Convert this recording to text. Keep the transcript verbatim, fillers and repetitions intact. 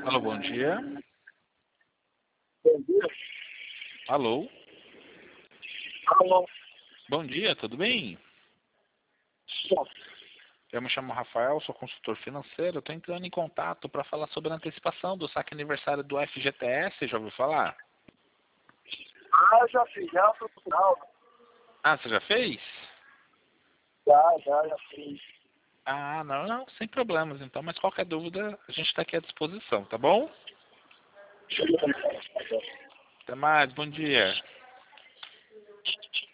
Alô, bom dia. Bom dia. Alô? Alô. Bom dia, tudo bem? Bom, Eu me chamo Rafael, sou consultor financeiro. Estou entrando em contato para falar sobre a antecipação do saque aniversário do F G T S. Já ouviu falar? Ah, já fiz, já fui pro final. Ah, você já fez? Já, já, já fiz. Ah, não, não, sem problemas então. Mas qualquer dúvida, a gente está aqui à disposição, tá bom? Até mais, bom dia.